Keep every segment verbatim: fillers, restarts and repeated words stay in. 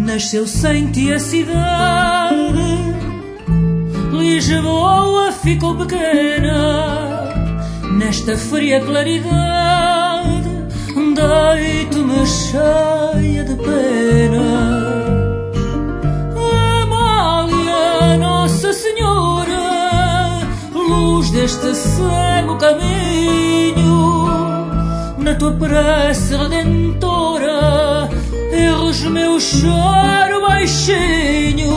Nasceu sem ti a cidade, Lisboa ficou pequena. Nesta fria claridade deito-me cheia de pena. Amália, Nossa Senhora, luz deste cego caminho, na tua prece redentora erros meu choro baixinho.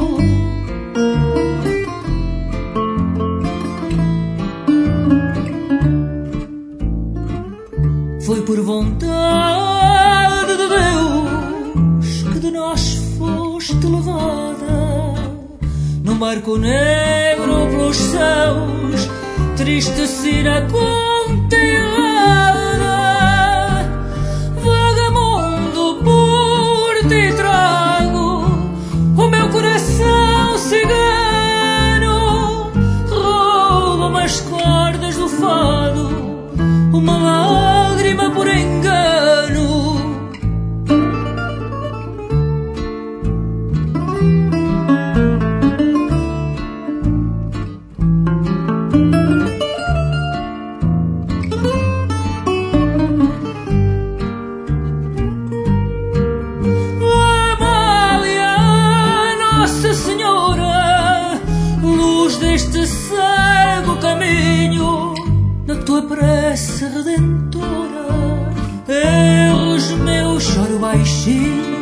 Foi por vontade de Deus que de nós foste levada num barco negro pelos céus, triste sina conteada. Vagamundo, por ti trago o meu coração cigano. Rouba-me as cordas do fado, uma lágrima por engano. Amália, Nossa Senhora, luz deste cego caminho, na tua prece redentora erros meu choro baixinho.